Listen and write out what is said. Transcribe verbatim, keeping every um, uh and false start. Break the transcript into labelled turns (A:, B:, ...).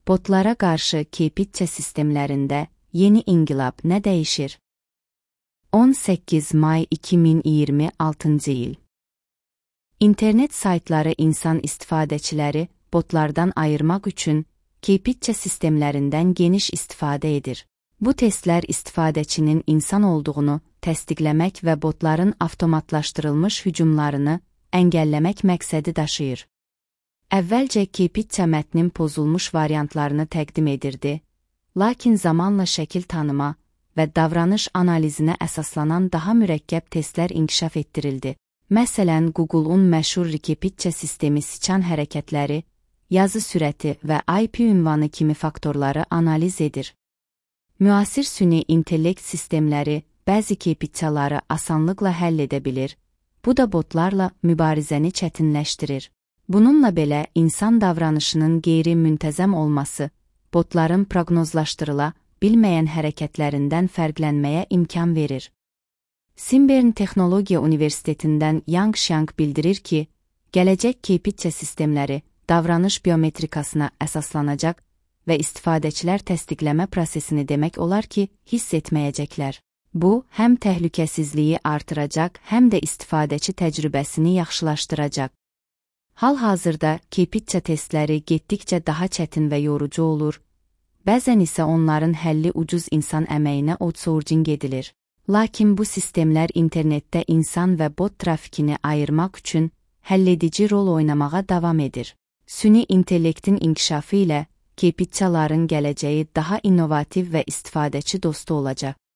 A: Botlara qarşı KPICCA sistemlərində yeni inqilab nə dəyişir? on səkkiz may iki min iyirmi altıncı il. İnternet saytları insan istifadəçiləri botlardan ayırmaq üçün KPICCA sistemlərindən geniş istifadə edir. Bu testlər istifadəçinin insan olduğunu təsdiqləmək və botların avtomatlaşdırılmış hücumlarını əngəlləmək məqsədi daşıyır. Əvvəlcə KPICCA mətnin pozulmuş variantlarını təqdim edirdi, lakin zamanla şəkil tanıma və davranış analizinə əsaslanan daha mürəkkəb testlər inkişaf etdirildi. Məsələn, Google-un məşhur KPICCA sistemi siçan hərəkətləri, yazı sürəti və I P ünvanı kimi faktorları analiz edir. Müasir süni intellekt sistemləri bəzi KPICCAları asanlıqla həll edə bilir, bu da botlarla mübarizəni çətinləşdirir. Bununla belə, insan davranışının qeyri-müntəzəm olması, botların proqnozlaşdırıla bilməyən hərəkətlərindən fərqlənməyə imkan verir. Simberin Texnologiya Universitetindən Yang Xiang bildirir ki, gələcək KPICCA sistemləri davranış biometrikasına əsaslanacaq və istifadəçilər təsdiqləmə prosesini demək olar ki, hiss etməyəcəklər. Bu, həm təhlükəsizliyi artıracaq, həm də istifadəçi təcrübəsini yaxşılaşdıracaq. Hal-hazırda KPICCA testləri getdikcə daha çətin və yorucu olur, bəzən isə onların həlli ucuz insan əməyinə outsourcing edilir. Lakin bu sistemlər internetdə insan və bot trafikini ayırmaq üçün həlledici rol oynamağa davam edir. Süni intellektin inkişafı ilə KPICCAların gələcəyi daha innovativ və istifadəçi dostu olacaq.